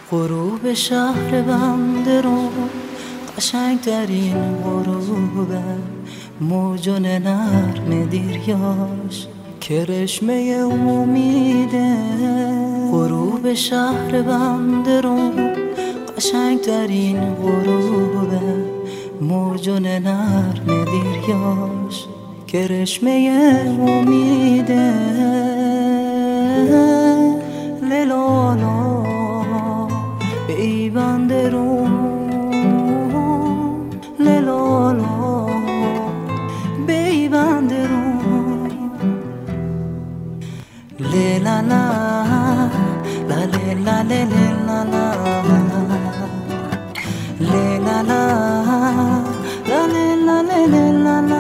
غروب شهر بنده رو قشنگ ترین غروبه، موجون نرم دیریاش کرشمه امیده. غروب شهر بنده رو قشنگ ترین غروبه، موجون نرم دیریاش کرشمه امیده. لیلالا ای بنده رو، لیلالا ای بنده رو، لیلالا لا لیلا لیلالا لیلالا لا لیلا لیلالا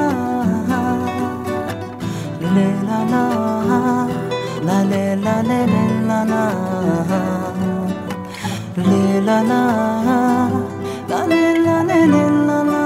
لیلالا لا لیلا لیلالا لیلالا لا لیلا لیلالا.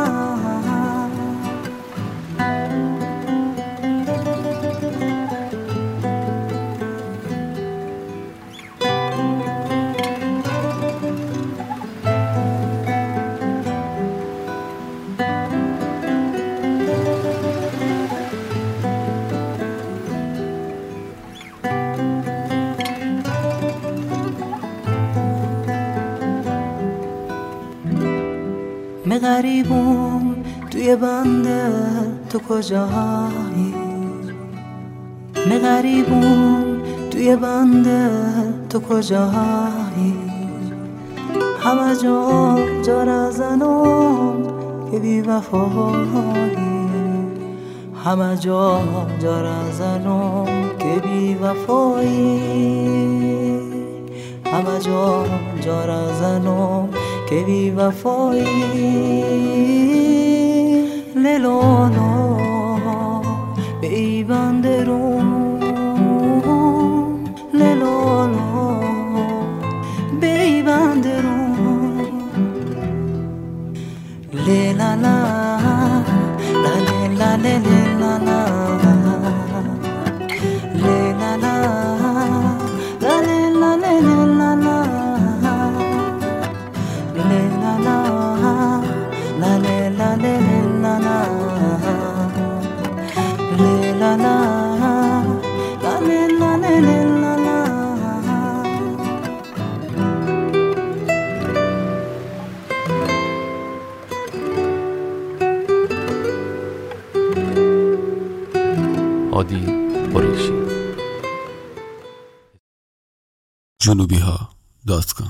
من غریبم توی بنده، تو کجایی؟ من غریبم توی بنده، تو کجایی؟ همه جا رزنم که بی وفایی، همه جا رزنم که بی وفایی، همه جا رزنم که بی وفایی. لیلالا ای بنده رو، لیلالا ای بنده رو، لیلالا لا لیلا لیلالا لیلالا لا لیلا لیلالا لیلالا لا لیلا لیلالا لیلالا لا لیلا لیلالا. هادی قریشی. جنوبی‌ها.com